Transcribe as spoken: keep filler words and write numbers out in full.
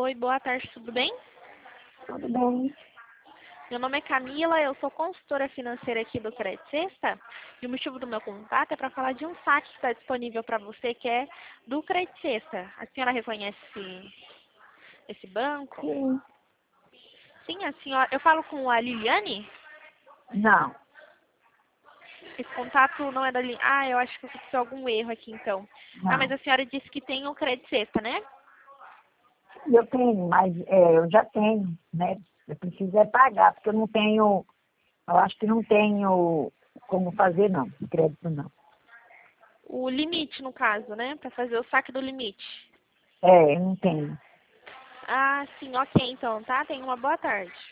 Oi, boa tarde, tudo bem? Tudo bem? Meu nome é Camila, eu sou consultora financeira aqui do Crédito Sexta. E o motivo do meu contato é para falar de um saque que está disponível para você, que é do Crédito Sexta. A senhora reconhece esse, esse banco? Sim. Sim, a senhora. Eu falo com a Liliane? Não. Esse contato não é da Liliane. Ah, eu acho que aconteceu algum erro aqui então. Ah, mas Não. a senhora disse que tem o Crédito Sexta, né? Eu tenho, mas é, eu já tenho, né? Eu preciso é pagar, porque eu não tenho, eu acho que não tenho como fazer, não. Crédito, não. O limite, no caso, né? Para fazer o saque do limite. É, eu não tenho. Ah, sim, ok então, tá? Tenha uma boa tarde.